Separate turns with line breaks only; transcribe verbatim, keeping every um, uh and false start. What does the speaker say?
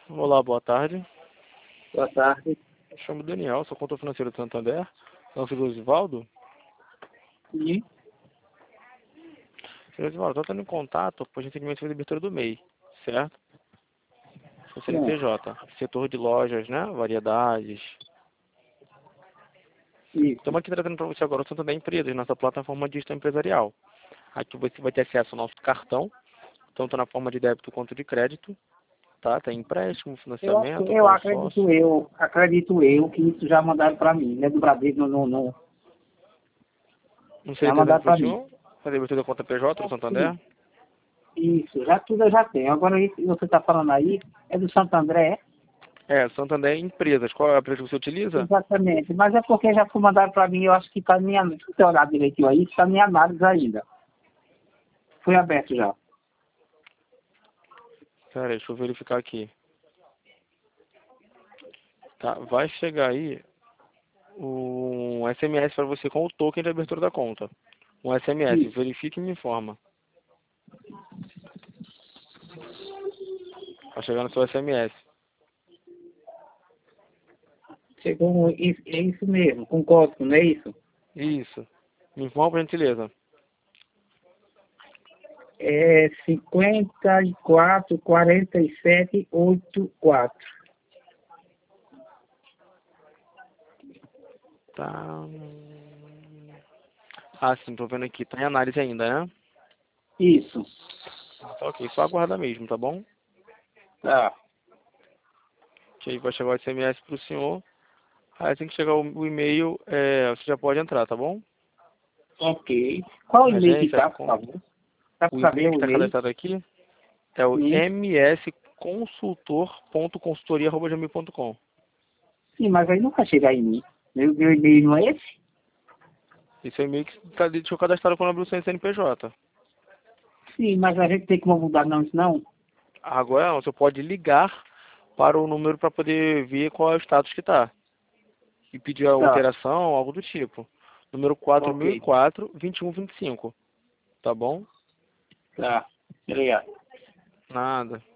Olá, boa tarde.
Boa tarde.
Me chamo Daniel, sou consultor financeiro do Santander. É o senhor Osvaldo?
Sim.
Senhor Osvaldo, estou tendo contato, pois recentemente fez a abertura do M E I, certo? Sou C N P J, setor de lojas, né? Variedades.
Isso.
Estamos aqui trazendo para você agora o Santander Empresas, nossa plataforma de gestão empresarial. Aqui você vai ter acesso ao nosso cartão, tanto na forma de débito quanto de crédito. Tá? Tem empréstimo,
Eu,
financiamento,
eu
consórcio.
acredito eu, acredito eu que isso já mandaram para mim, né? Do Bradesco, não, não, não.
Não
Já
certeza
mandaram
que foi o
para mim.
senhor? Fazer a abertura da conta P J do Santander?
Isso, já tudo eu já tenho. Agora isso que você está falando aí é do Santo André?
É, Santander Empresas. Qual é a empresa que você utiliza?
Exatamente. Mas é porque já foi mandado para mim, eu acho que está minha. Se você olhar direitinho aí, está minha análise ainda. Foi aberto já.
Pera aí, deixa eu verificar aqui. Tá, vai chegar aí um S M S para você com o token de abertura da conta. Um S M S,
Isso.
verifique e me informa. Vai chegar no seu S M S.
Chegou, isso, é isso mesmo, com código, não é isso?
Isso. Me informa por gentileza.
É cinquenta e quatro, quarenta e sete, oitenta e quatro.
Tá. Ah, sim, tô vendo aqui. Tá em análise ainda, né?
Isso.
Tá ok, só aguarda mesmo, tá bom?
Tá.
Que aí vai chegar o S M S pro senhor. Aí assim que chegar o, o e-mail, é, você já pode entrar, tá bom?
Ok. Qual o e-mail que
Agência,
tá, por
com...
favor? Dá
o
para
e-mail
saber
que
o
está
e-mail?
cadastrado aqui é o
Sim.
msconsultor.consultoria arroba gmail ponto com.
Sim, mas aí não vai chegar em mim. Meu, meu e-mail não é esse?
Esse é o e-mail que está deixou cadastrado quando abriu o C N P J.
Sim, mas a gente tem que mudar não, isso não?
Agora você pode ligar para o número para poder ver qual é o status que está. E pedir a
Tá.
alteração, algo do tipo. Número quatro mil e
Ok.
quatro, vinte e um vinte e cinco. Tá bom?
Tá. Obrigado.
Nada.